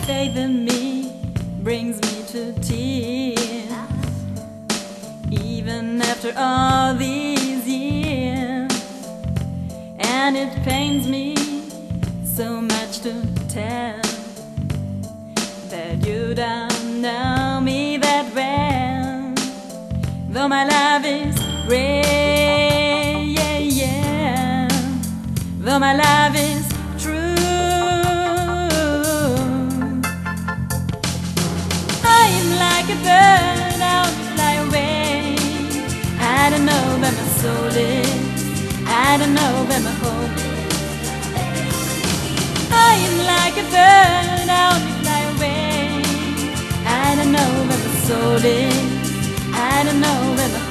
faith in me brings me to tears. Even after all these years, and it pains me so much to tell that you don't know me that well. Though my love is real, yeah, yeah. Though my love is true, I am like a bird out to fly away. I don't know where my soul is, I don't know where my hope is. I am like a bird out to fly away. I don't know where my soul is, I don't know where my